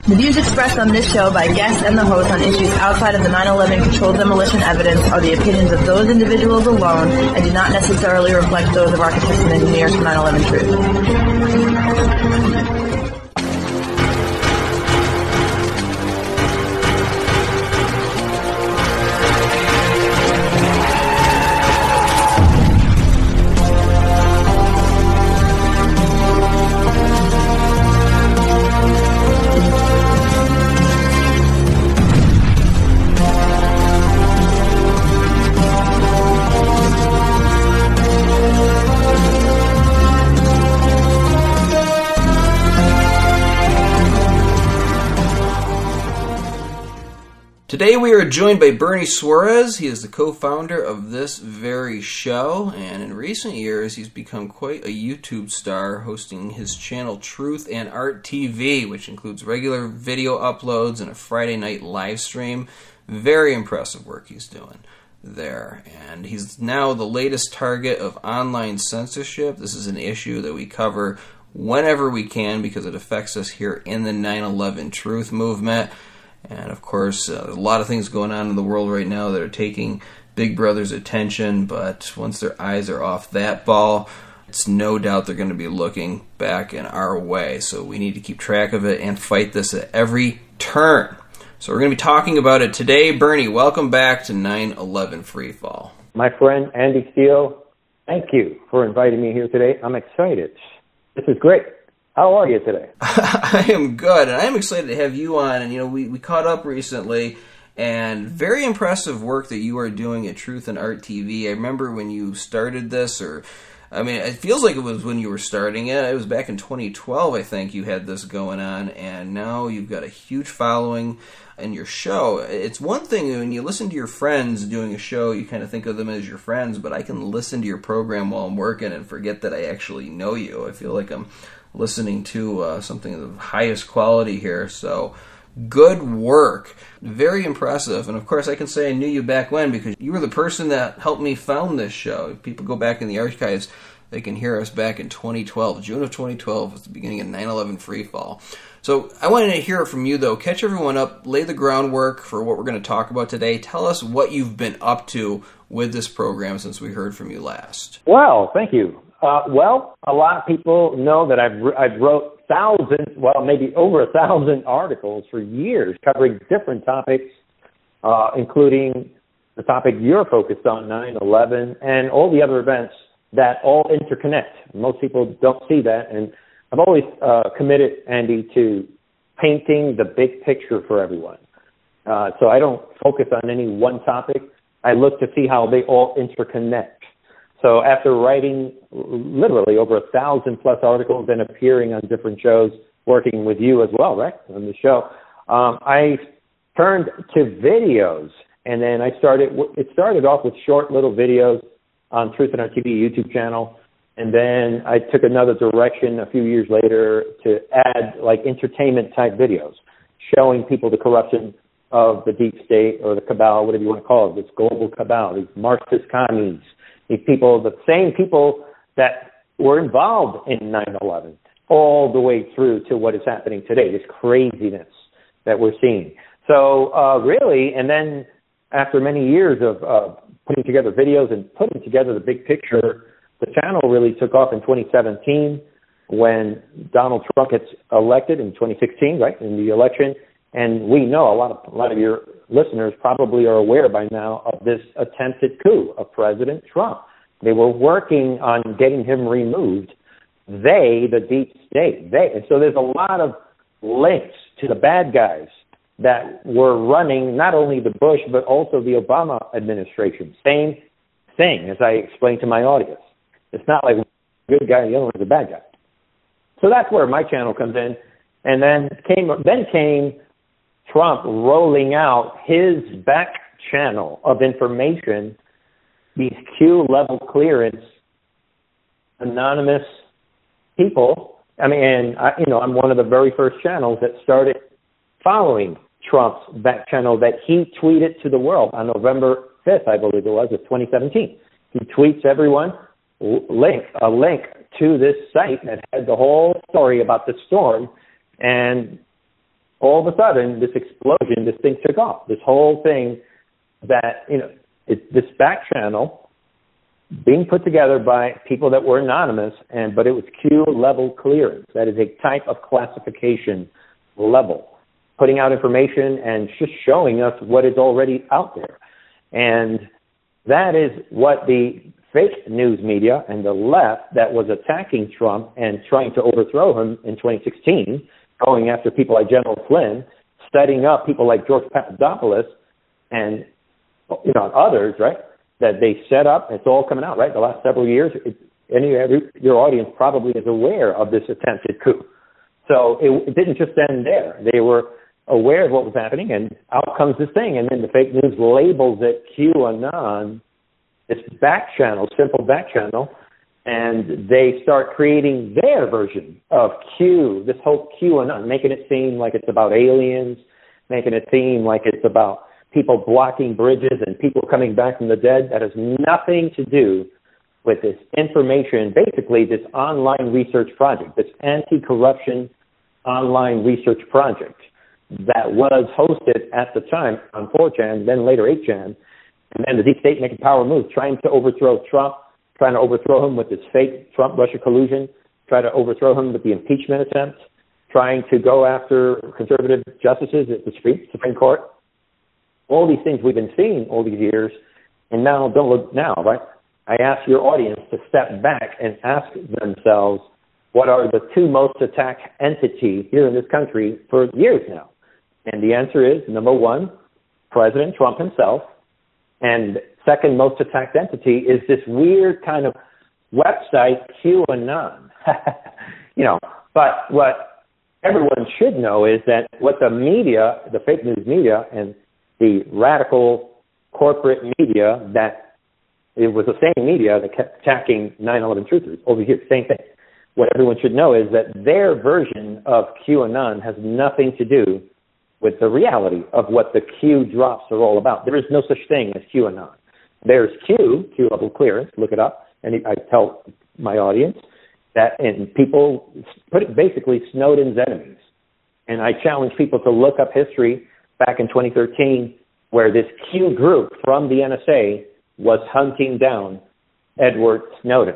The views expressed on this show by guests and the host on issues outside of the 9/11 controlled demolition evidence are the opinions of those individuals alone and do not necessarily reflect those of architects and engineers for 9/11 Truth. Today we are joined by Bernie Suarez. He is the co-founder of this very show, and in recent years he's become quite a YouTube star, hosting his channel Truth and Art TV, which includes regular video uploads and a Friday night live stream. Very impressive work he's doing there, and he's now the latest target of online censorship. This is an issue that we cover whenever we can because it affects us here in the 9/11 Truth movement. And of course, there's a lot of things going on in the world right now that are taking Big Brother's attention, but once their eyes are off that ball, it's no doubt they're going to be looking back in our way. So we need to keep track of it and fight this at every turn. So we're going to be talking about it today. Bernie, welcome back to 9/11 Freefall. My friend Andy Steele, thank you for inviting me here today. I'm excited. This is great. How are you today? I am good, and I'm excited to have you on. And, you know, we caught up recently, and very impressive work that you are doing at Truth and Art TV. I remember when you started this, it feels like it was when you were starting it. It was back in 2012, I think, you had this going on, and now you've got a huge following in your show. It's one thing when you listen to your friends doing a show, you kind of think of them as your friends, but I can listen to your program while I'm working and forget that I actually know you. I feel like I'm listening to something of the highest quality here. So good work. Very impressive. And of course I can say I knew you back when because you were the person that helped me found this show. If people go back in the archives, they can hear us back in 2012. June of 2012 was the beginning of 9/11 Freefall. So I wanted to hear it from you though. Catch everyone up, lay the groundwork for what we're going to talk about today. Tell us what you've been up to with this program since we heard from you last. Well, thank you. A lot of people know that I've wrote thousands, maybe over 1,000 articles for years covering different topics, including the topic you're focused on, 9/11, and all the other events that all interconnect. Most people don't see that, and I've always committed, Andy, to painting the big picture for everyone. So I don't focus on any one topic. I look to see how they all interconnect. So after writing literally over 1,000+ articles and appearing on different shows, working with you as well, right, on the show, I turned to videos. And then it started off with short little videos on Truth and Art TV YouTube channel. And then I took another direction a few years later to add like entertainment type videos, showing people the corruption of the deep state or the cabal, whatever you want to call it, this global cabal, these Marxist commies. These people, the same people that were involved in 9/11, all the way through to what is happening today, this craziness that we're seeing. So really, and then after many years of putting together videos and putting together the big picture, the channel really took off in 2017 when Donald Trump gets elected in 2016, right, in the election. And we know a lot of your listeners probably are aware by now of this attempted coup of President Trump. They were working on getting him removed. They, the deep state, and so there's a lot of links to the bad guys that were running not only the Bush but also the Obama administration. Same thing, as I explained to my audience. It's not like one good guy and the other one's a bad guy. So that's where my channel comes in. And then came Trump rolling out his back channel of information, these Q-level clearance, anonymous people. I mean, I'm one of the very first channels that started following Trump's back channel that he tweeted to the world on November 5th, I believe it was, of 2017. He tweets everyone a link to this site that had the whole story about the storm. And all of a sudden, this explosion, this thing took off. This whole thing that, this back channel being put together by people that were anonymous, but it was Q level clearance. That is a type of classification level, putting out information and just showing us what is already out there. And that is what the fake news media and the left that was attacking Trump and trying to overthrow him in 2016, going after people like General Flynn, setting up people like George Papadopoulos and others, right, that they set up. It's all coming out, right, the last several years. Your audience probably is aware of this attempted coup. So it didn't just end there. They were aware of what was happening, and out comes this thing, and then the fake news labels it QAnon, this back channel, simple back channel, and they start creating their version of Q, this whole QAnon, making it seem like it's about aliens, making it seem like it's about people blocking bridges and people coming back from the dead. That has nothing to do with this information, basically this online research project, this anti-corruption online research project that was hosted at the time on 4chan, then later 8chan, and then the deep state making power moves, trying to overthrow Trump, trying to overthrow him with this fake Trump-Russia collusion, try to overthrow him with the impeachment attempt, trying to go after conservative justices at the Supreme Court. All these things we've been seeing all these years, and now don't look now, right? I ask your audience to step back and ask themselves, what are the two most attacked entities here in this country for years now? And the answer is, number one, President Trump himself, and second most attacked entity is this weird kind of website, QAnon. But what everyone should know is that what the media, the fake news media, and the radical corporate media, that it was the same media that kept attacking 9/11 truthers over here, same thing. What everyone should know is that their version of QAnon has nothing to do with the reality of what the Q drops are all about. There is no such thing as QAnon. There's Q level clearance, look it up, and I tell my audience that, and people put it basically Snowden's enemies. And I challenge people to look up history back in 2013, where this Q group from the NSA was hunting down Edward Snowden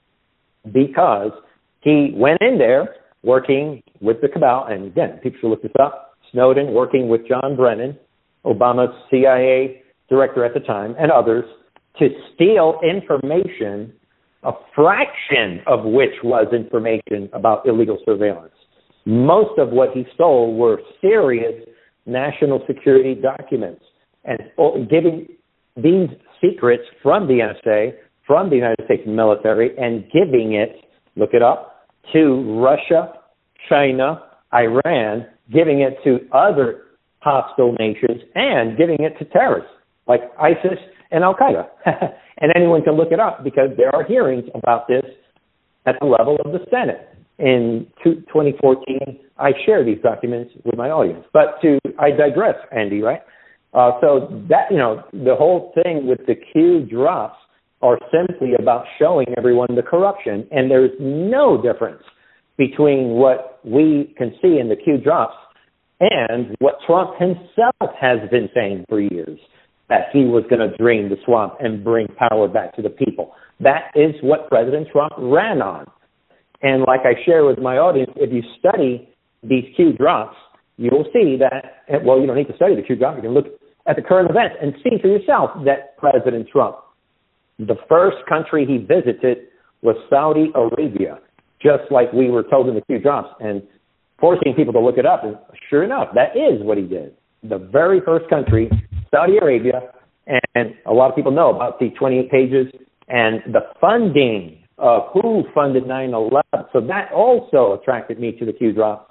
because he went in there working with the cabal, and again, people should look this up, Snowden working with John Brennan, Obama's CIA director at the time, and others, to steal information, a fraction of which was information about illegal surveillance. Most of what he stole were serious national security documents, and giving these secrets from the NSA, from the United States military, and giving it, look it up, to Russia, China, Iran, giving it to other hostile nations, and giving it to terrorists like ISIS and Al-Qaeda. And anyone can look it up because there are hearings about this at the level of the Senate. In 2014, I share these documents with my audience. But I digress, Andy, right? So that, the whole thing with the Q drops are simply about showing everyone the corruption. And there's no difference between what we can see in the Q drops and what Trump himself has been saying for years, that he was going to drain the swamp and bring power back to the people. That is what President Trump ran on. And like I share with my audience, if you study these Q drops, you'll see that, well, you don't need to study the Q drop. You can look at the current events and see for yourself that President Trump, the first country he visited was Saudi Arabia, just like we were told in the Q drops, and forcing people to look it up. And sure enough, that is what he did. The very first country, Saudi Arabia, and a lot of people know about the 28 pages and the funding of who funded 9/11. So that also attracted me to the Q drops.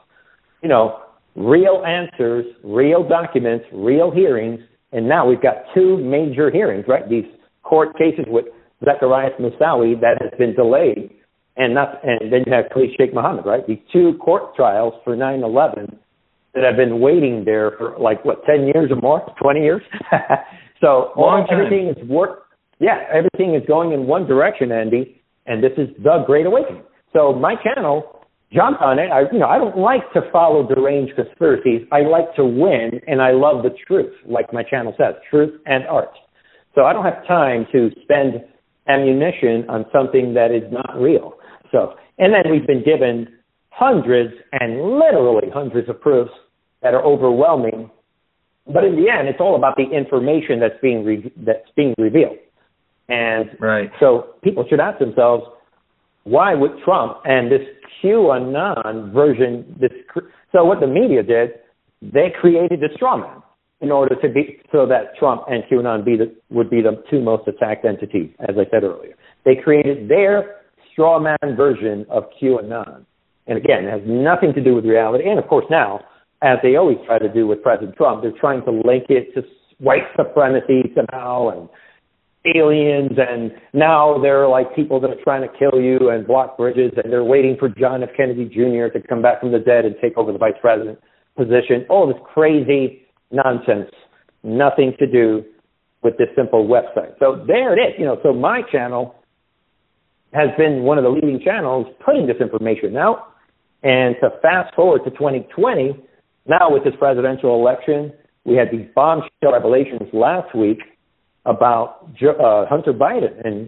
Real answers, real documents, real hearings, and now we've got two major hearings, right? These court cases with Zacarias Moussaoui that has been delayed, and then you have Khalid Sheikh Mohammed, right? These two court trials for 9/11 that have been waiting there for 10 years or more, 20 years. So everything is going in one direction, Andy, and this is the Great Awakening. So my channel jump on it. I don't like to follow deranged conspiracies. I like to win, and I love the truth, like my channel says, truth and art. So I don't have time to spend ammunition on something that is not real. So, and then we've been given hundreds and literally hundreds of proofs that are overwhelming. But in the end, it's all about the information that's being revealed. And right. So people should ask themselves, why would Trump and this QAnon version, so what the media did, they created the straw man in order to be, so that Trump and QAnon would be the two most attacked entities, as I said earlier. They created their straw man version of QAnon. And again, it has nothing to do with reality. And of course now, as they always try to do with President Trump, they're trying to link it to white supremacy somehow and aliens, and now they're like people that are trying to kill you and block bridges, and they're waiting for John F. Kennedy Jr. to come back from the dead and take over the vice president position. All this crazy nonsense, nothing to do with this simple website. So there it is. So my channel has been one of the leading channels putting this information out. And to fast forward to 2020, now with this presidential election, we had these bombshell revelations last week about Hunter Biden. And,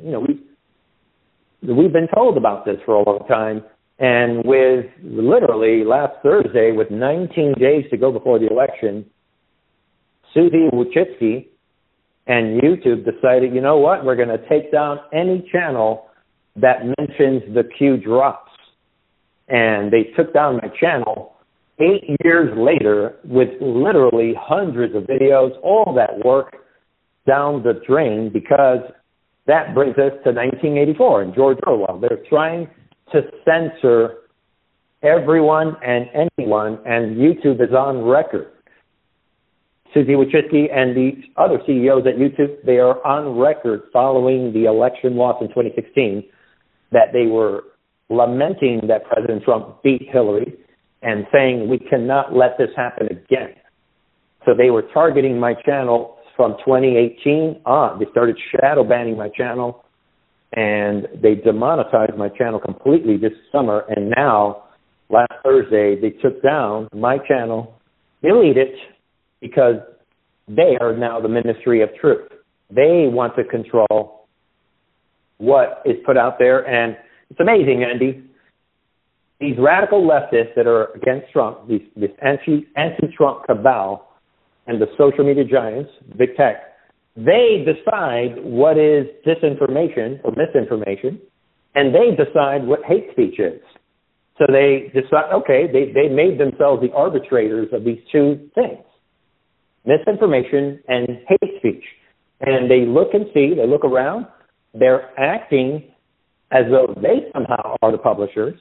we've been told about this for a long time. And with literally last Thursday, with 19 days to go before the election, Susie Wojcicki and YouTube decided, you know what, we're going to take down any channel that mentions the Q drops. And they took down my channel 8 years later with literally hundreds of videos, all that work down the drain, because that brings us to 1984 and George Orwell. They're trying to censor everyone and anyone, and YouTube is on record. Susie Wojcicki and the other CEOs at YouTube, they are on record following the election loss in 2016 that they were lamenting that President Trump beat Hillary and saying we cannot let this happen again. So they were targeting my channel from 2018 on. They started shadow banning my channel, and they demonetized my channel completely this summer. And now, last Thursday, they took down my channel, deleted it, because they are now the Ministry of Truth. They want to control what is put out there. And it's amazing, Andy. These radical leftists that are against Trump, this anti-Trump cabal, and the social media giants, big tech, they decide what is disinformation or misinformation, and they decide what hate speech is. So they decide, okay, they made themselves the arbitrators of these two things, misinformation and hate speech. And they look and see, they look around, they're acting as though they somehow are the publishers,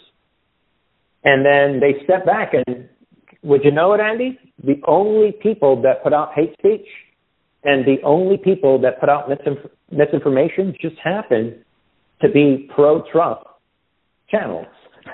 and then they step back and, would you know it, Andy? The only people that put out hate speech and the only people that put out misinformation just happen to be pro-Trump channels.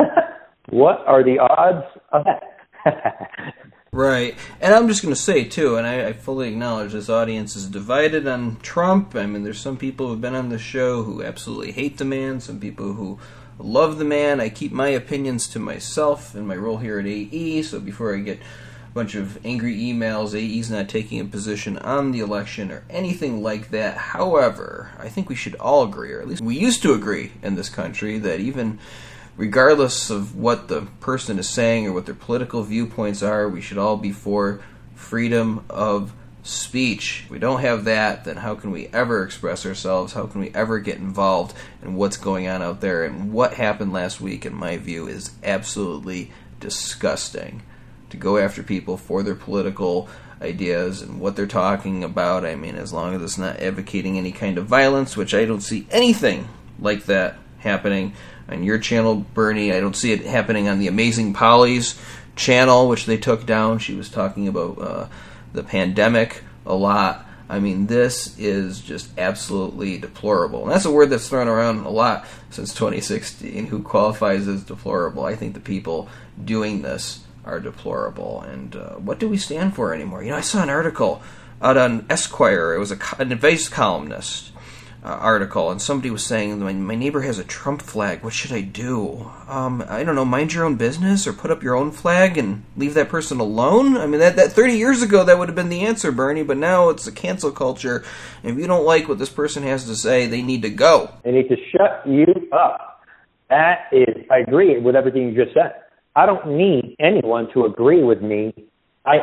What are the odds of that? Right. And I'm just going to say, too, and I fully acknowledge this audience is divided on Trump. I mean, there's some people who've been on the show who absolutely hate the man, some people who love the man. I keep my opinions to myself in my role here at AE, so before I get a bunch of angry emails, AE's not taking a position on the election or anything like that. However, I think we should all agree, or at least we used to agree in this country, that even regardless of what the person is saying or what their political viewpoints are, we should all be for freedom of speech. If we don't have that, then how can we ever express ourselves? How can we ever get involved in what's going on out there? And what happened last week, in my view, is absolutely disgusting. To go after people for their political ideas and what they're talking about. I mean, as long as it's not advocating any kind of violence, which I don't see anything like that happening on your channel, Bernie. I don't see it happening on the Amazing Polly's channel, which they took down. She was talking about the pandemic a lot. I mean, this is just absolutely deplorable. And that's a word that's thrown around a lot since 2016. Who qualifies as deplorable? I think the people doing this are deplorable. And what do we stand for anymore? I saw an article out on Esquire. It was an advice columnist article, and somebody was saying, my neighbor has a Trump flag, what should I do? I don't know, mind your own business, or put up your own flag and leave that person alone? I mean, that 30 years ago, that would have been the answer, Bernie, but now it's a cancel culture. If you don't like what this person has to say, they need to go. They need to shut you up. That is, I agree with everything you just said. I don't need anyone to agree with me. I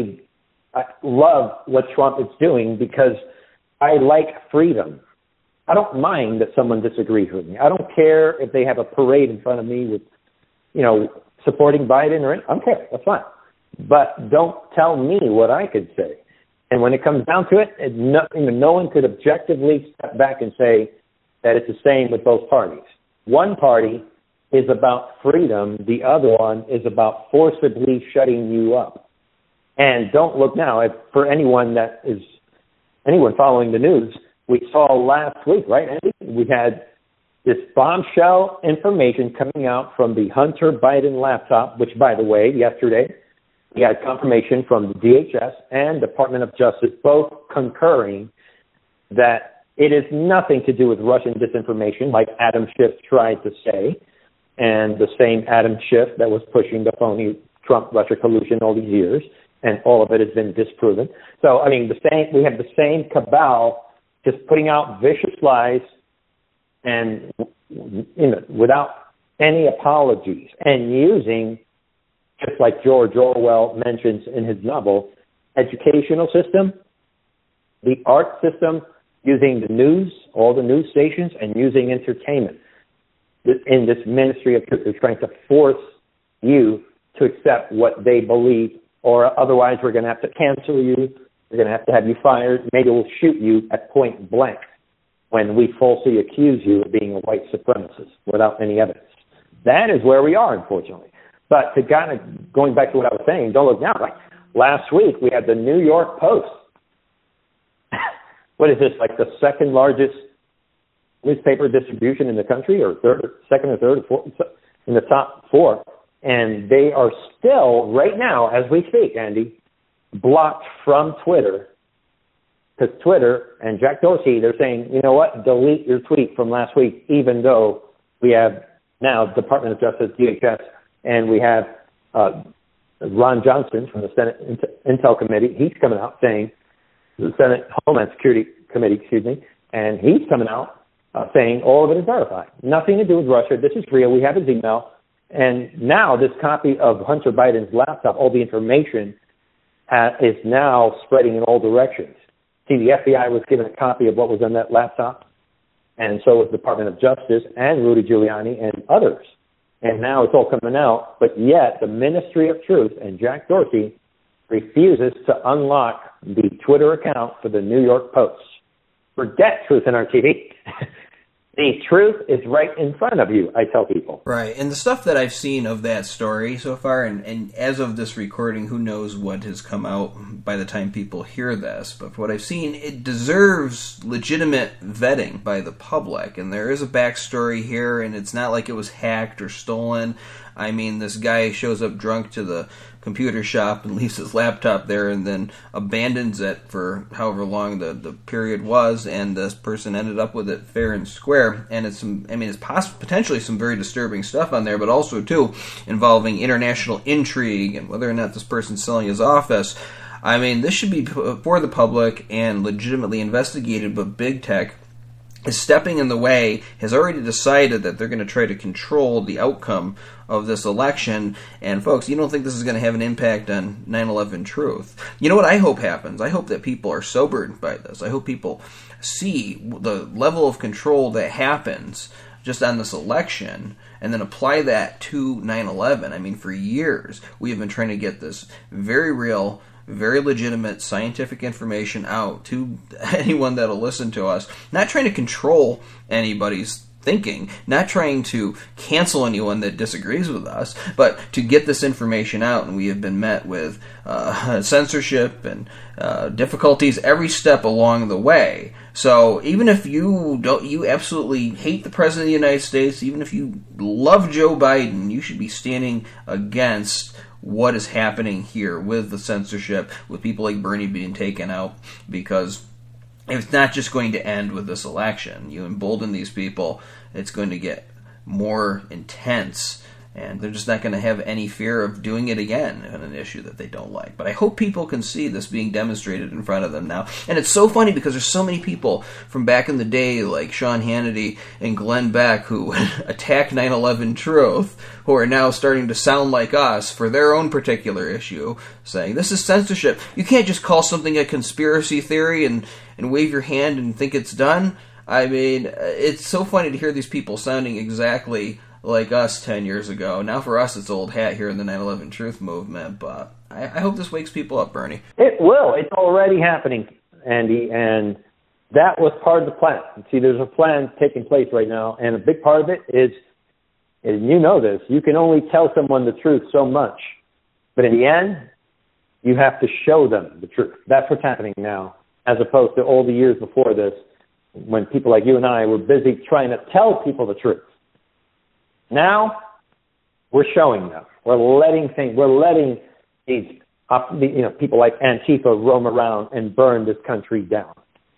love what Trump is doing because I like freedom. I don't mind that someone disagrees with me. I don't care if they have a parade in front of me with, supporting Biden or anything. I don't care. That's fine. But don't tell me what I could say. And when it comes down to it, no one could objectively step back and say that it's the same with both parties. One party is about freedom. The other one is about forcibly shutting you up. And don't look now. For anyone following the news, we saw last week, right, Andy? We had this bombshell information coming out from the Hunter Biden laptop, which, by the way, yesterday, we had confirmation from the DHS and Department of Justice, both concurring that it is nothing to do with Russian disinformation, like Adam Schiff tried to say, and the same Adam Schiff that was pushing the phony Trump-Russia collusion all these years, and all of it has been disproven. So, I mean, we have the same cabal just putting out vicious lies and without any apologies, and using, just like George Orwell mentions in his novel, educational system, the art system, using the news, all the news stations, and using entertainment. In this ministry of truth, they're trying to force you to accept what they believe, or otherwise we're going to have to cancel you. We're going to have you fired. Maybe we'll shoot you at point blank when we falsely accuse you of being a white supremacist without any evidence. That is where we are, unfortunately. But to kind of going back to what I was saying, don't look now. Like last week, we had the New York Post. What is this, like the second largest newspaper distribution in the country, or second or third or fourth, in the top four? And they are still, right now, as we speak, Andy, blocked from Twitter, because Twitter and Jack Dorsey, they're saying, you know what, delete your tweet from last week, even though we have now Department of Justice, DHS, and we have Ron Johnson from the Senate Intel Committee. He's coming out saying, the Senate Homeland Security Committee, and he's coming out saying all of it is verified. Nothing to do with Russia. This is real. We have his email. And now this copy of Hunter Biden's laptop, all the information is now spreading in all directions. See, the FBI was given a copy of what was on that laptop, and so was the Department of Justice and Rudy Giuliani and others. And now it's all coming out, but yet the Ministry of Truth and Jack Dorsey refuses to unlock the Twitter account for the New York Post. Forget Truth in Our TV. The truth is right in front of you, I tell people. Right, and the stuff that I've seen of that story so far, and as of this recording, who knows what has come out by the time people hear this, but what I've seen, it deserves legitimate vetting by the public, and there is a backstory here, and it's not like it was hacked or stolen. I mean, this guy shows up drunk to the computer shop and leaves his laptop there and then abandons it for however long the period was, and this person ended up with it fair and square. And it's potentially some very disturbing stuff on there, but also, too, involving international intrigue and whether or not this person's selling his office. I mean, this should be for the public and legitimately investigated, but big tech is stepping in the way, has already decided that they're going to try to control the outcome of this election. And folks, you don't think this is going to have an impact on 9/11 truth? You know what I hope happens? I hope that people are sobered by this. I hope people see the level of control that happens just on this election and then apply that to 9/11. I mean, for years, we have been trying to get this very real, very legitimate scientific information out to anyone that'll listen to us. Not trying to control anybody's thinking, not trying to cancel anyone that disagrees with us, but to get this information out. And we have been met with censorship and difficulties every step along the way. So even if you absolutely hate the President of the United States, even if you love Joe Biden, you should be standing against what is happening here with the censorship, with people like Bernie being taken out, because it's not just going to end with this election. You embolden these people, it's going to get more intense, and they're just not going to have any fear of doing it again on an issue that they don't like. But I hope people can see this being demonstrated in front of them now. And it's so funny because there's so many people from back in the day, like Sean Hannity and Glenn Beck, who attack 9/11 Truth, who are now starting to sound like us for their own particular issue, saying, this is censorship. You can't just call something a conspiracy theory and wave your hand and think it's done. I mean, it's so funny to hear these people sounding exactly like us 10 years ago. Now for us, it's old hat here in the 9/11 Truth movement, but I hope this wakes people up, Bernie. It will. It's already happening, Andy, and that was part of the plan. See, there's a plan taking place right now, and a big part of it is you know this, you can only tell someone the truth so much, but in the end, you have to show them the truth. That's what's happening now, as opposed to all the years before this, when people like you and I were busy trying to tell people the truth. Now, we're showing them. We're letting these people like Antifa roam around and burn this country down.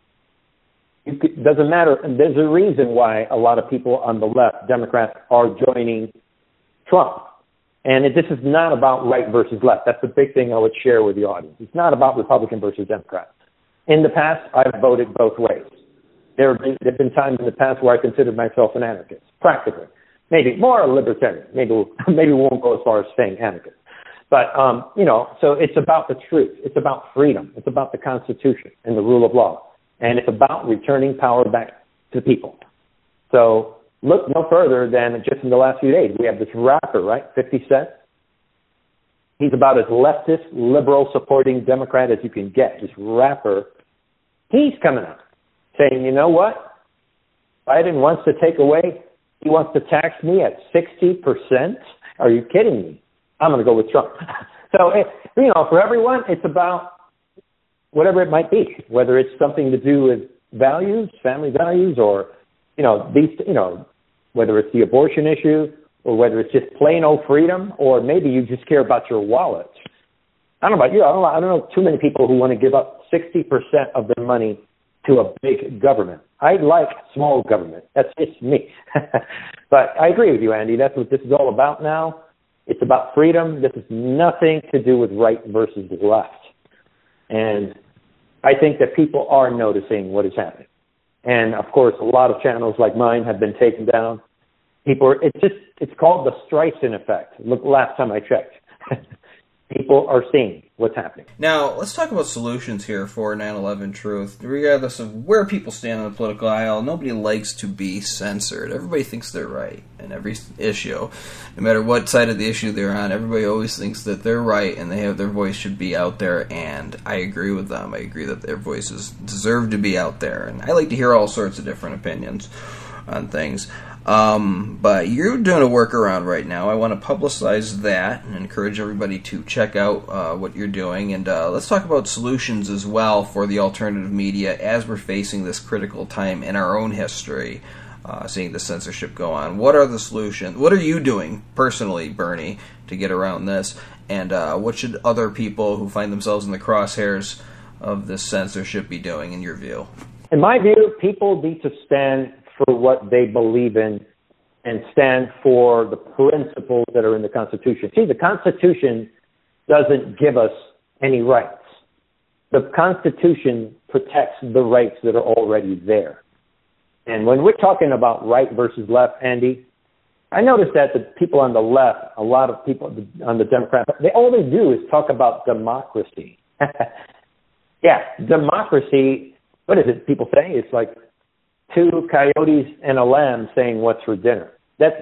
It doesn't matter. And there's a reason why a lot of people on the left, Democrats, are joining Trump. And this is not about right versus left. That's the big thing I would share with the audience. It's not about Republican versus Democrat. In the past, I've voted both ways. There have been times in the past where I considered myself an anarchist, practically. Maybe more a libertarian. Maybe we won't go as far as saying anarchist. But, so it's about the truth. It's about freedom. It's about the Constitution and the rule of law. And it's about returning power back to the people. So look no further than just in the last few days. We have this rapper, right, 50 Cent. He's about as leftist, liberal, supporting Democrat as you can get. This rapper, he's coming out saying, you know what? Biden wants to take away, he wants to tax me at 60%? Are you kidding me? I'm going to go with Trump. So, for everyone, it's about whatever it might be, whether it's something to do with values, family values, or, whether it's the abortion issue, or whether it's just plain old freedom, or maybe you just care about your wallet. I don't know about you. I don't know too many people who want to give up 60% of their money to a big government. I like small government. That's just me. But I agree with you, Andy. That's what this is all about now. It's about freedom. This has nothing to do with right versus left. And I think that people are noticing what is happening. And, of course, a lot of channels like mine have been taken down. It's called the Streisand effect. Look, last time I checked. People are seeing what's happening. Now, let's talk about solutions here for 9/11 Truth. Regardless of where people stand on the political aisle, nobody likes to be censored. Everybody thinks they're right in every issue. No matter what side of the issue they're on, everybody always thinks that they're right and their voice should be out there, and I agree with them. I agree that their voices deserve to be out there, and I like to hear all sorts of different opinions on things. But you're doing a workaround right now. I want to publicize that and encourage everybody to check out what you're doing. And let's talk about solutions as well for the alternative media as we're facing this critical time in our own history, seeing the censorship go on. What are the solutions? What are you doing personally, Bernie, to get around this? And what should other people who find themselves in the crosshairs of this censorship be doing, in your view? In my view, people need to stand for what they believe in and stand for the principles that are in the Constitution. See, the Constitution doesn't give us any rights. The Constitution protects the rights that are already there. And when we're talking about right versus left, Andy, I noticed that the people on the left, a lot of people on the Democrat, all they do is talk about democracy. Yeah, democracy, what is it people say? It's like two coyotes and a lamb saying what's for dinner. That's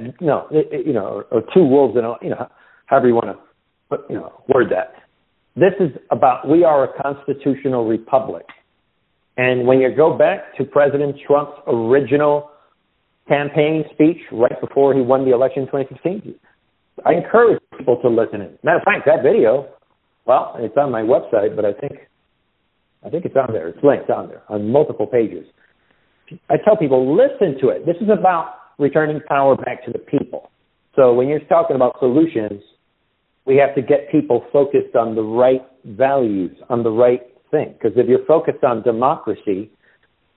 or two wolves and however you want to word that. This is about, we are a constitutional republic. And when you go back to President Trump's original campaign speech right before he won the election in 2016, I encourage people to listen in. Matter of fact, that video, well, it's on my website, but I think it's on there. It's linked on there on multiple pages. I tell people, listen to it. This is about returning power back to the people. So when you're talking about solutions, we have to get people focused on the right values, on the right thing. Because if you're focused on democracy,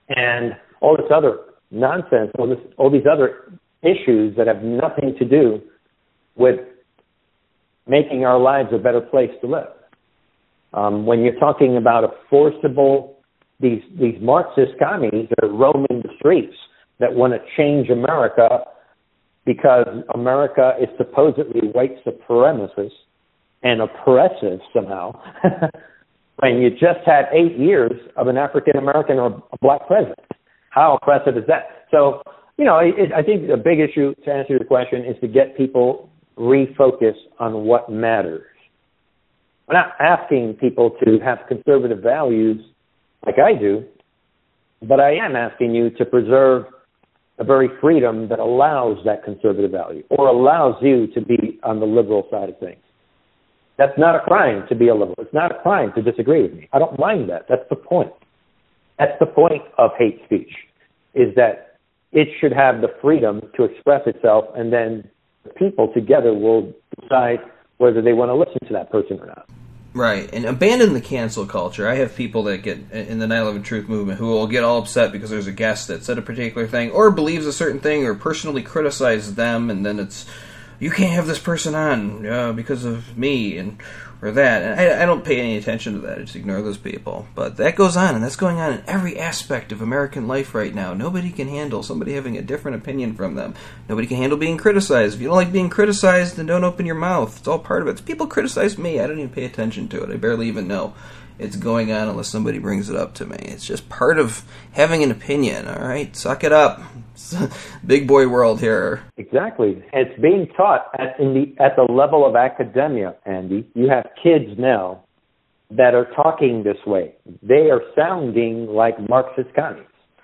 and all this other nonsense, all these other issues that have nothing to do with making our lives a better place to live. When you're talking about a forcible, these Marxist commies that are roaming the streets that want to change America because America is supposedly white supremacist and oppressive somehow, when you just had 8 years of an African-American or a black president. How oppressive is that? So, I think the big issue, to answer your question, is to get people refocused on what matters. We're not asking people to have conservative values like I do, but I am asking you to preserve a very freedom that allows that conservative value or allows you to be on the liberal side of things. That's not a crime to be a liberal. It's not a crime to disagree with me. I don't mind that. That's the point. That's the point of hate speech, is that it should have the freedom to express itself, and then the people together will decide whether they want to listen to that person or not. Right, and abandon the cancel culture. I have people that get in the 9/11 Truth movement who will get all upset because there's a guest that said a particular thing or believes a certain thing or personally criticizes them, and then it's, you can't have this person on because of me or that. And I don't pay any attention to that. I just ignore those people. But that goes on, and that's going on in every aspect of American life right now. Nobody can handle somebody having a different opinion from them. Nobody can handle being criticized. If you don't like being criticized, then don't open your mouth. It's all part of it. People criticize me. I don't even pay attention to it. I barely even know it's going on unless somebody brings it up to me. It's just part of having an opinion, all right? Suck it up. Big boy world here. Exactly. It's being taught at the level of academia, Andy. You have kids now that are talking this way. They are sounding like Marxist commies,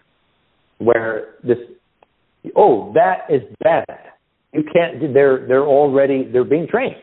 where that is bad. You can't. They're being trained.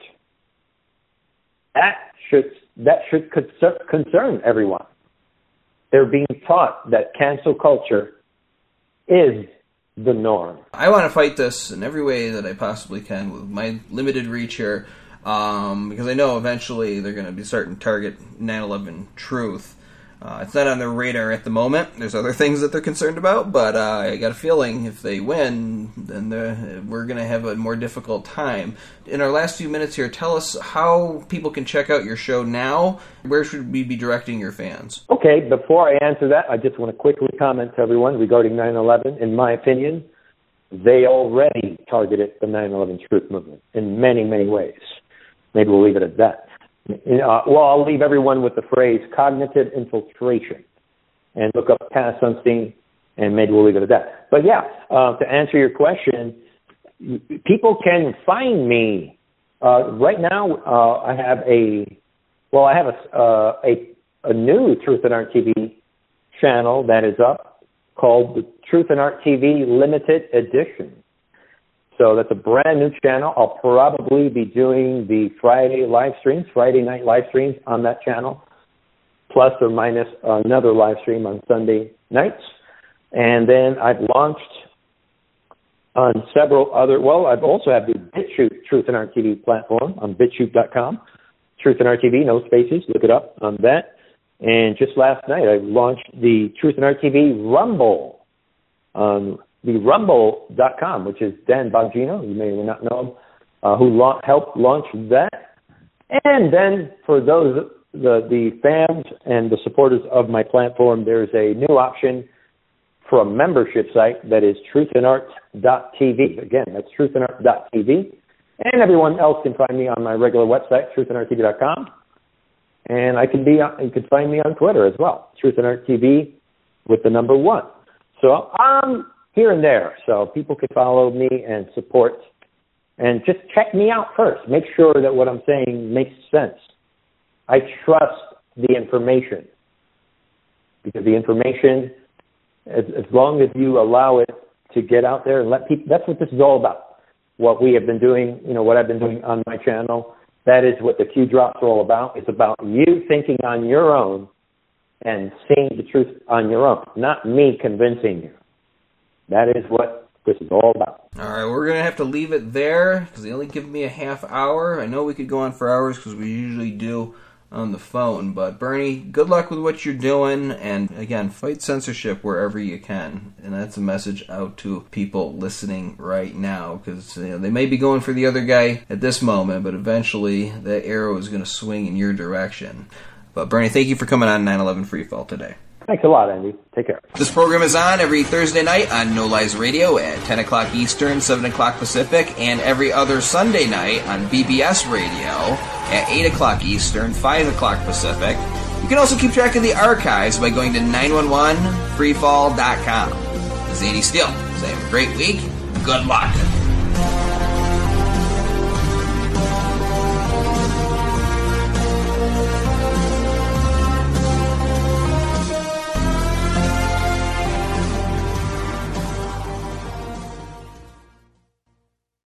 That should concern everyone. They're being taught that cancel culture is the norm. I want to fight this in every way that I possibly can with my limited reach here, because I know eventually they're going to be starting to target 9/11 Truth. It's not on their radar at the moment. There's other things that they're concerned about, but I got a feeling if they win, then we're going to have a more difficult time. In our last few minutes here, tell us how people can check out your show now. Where should we be directing your fans? Okay, before I answer that, I just want to quickly comment to everyone regarding 9/11. In my opinion, they already targeted the 9/11 Truth movement in many, many ways. Maybe we'll leave it at that. I'll leave everyone with the phrase cognitive infiltration, and look up Cass Sunstein, and maybe we'll leave it at that. But yeah, to answer your question, people can find me right now. I have a new Truth and Art TV channel that is up called the Truth and Art TV Limited Edition. So that's a brand new channel. I'll probably be doing the Friday night live streams on that channel, plus or minus another live stream on Sunday nights. And then I've launched on several other, I've also have the BitChute Truth and Art TV platform on bitchute.com. Truth and Art TV, no spaces, look it up on that. And just last night I launched the Truth and Art TV Rumble on the rumble.com, which is Dan Bongino, you may or may not know him, who helped launch that. And then for those, the fans and the supporters of my platform, there's a new option for a membership site that is truthandart.tv. Again, that's truthandart.tv. And everyone else can find me on my regular website, truthandarttv.com. And you can find me on Twitter as well, truthandarttv with the number 1. So I'm here and there, so people can follow me and support, and just check me out first. Make sure that what I'm saying makes sense. I trust the information, because the information, as long as you allow it to get out there and let people, that's what this is all about. What we have been doing, what I've been doing on my channel, that is what the Q Drops are all about. It's about you thinking on your own and seeing the truth on your own, not me convincing you. That is what this is all about. All right, we're going to have to leave it there because they only give me a half hour. I know we could go on for hours because we usually do, on the phone. But Bernie, good luck with what you're doing, and again, fight censorship wherever you can. And that's a message out to people listening right now, because they may be going for the other guy at this moment, but eventually that arrow is going to swing in your direction. But Bernie, thank you for coming on 9/11 Freefall today. Thanks a lot, Andy. Take care. This program is on every Thursday night on No Lies Radio at 10 o'clock Eastern, 7 o'clock Pacific, and every other Sunday night on BBS Radio at 8 o'clock Eastern, 5 o'clock Pacific. You can also keep track of the archives by going to 911freefall.com. This is Andy Steele saying, have a great week. Good luck.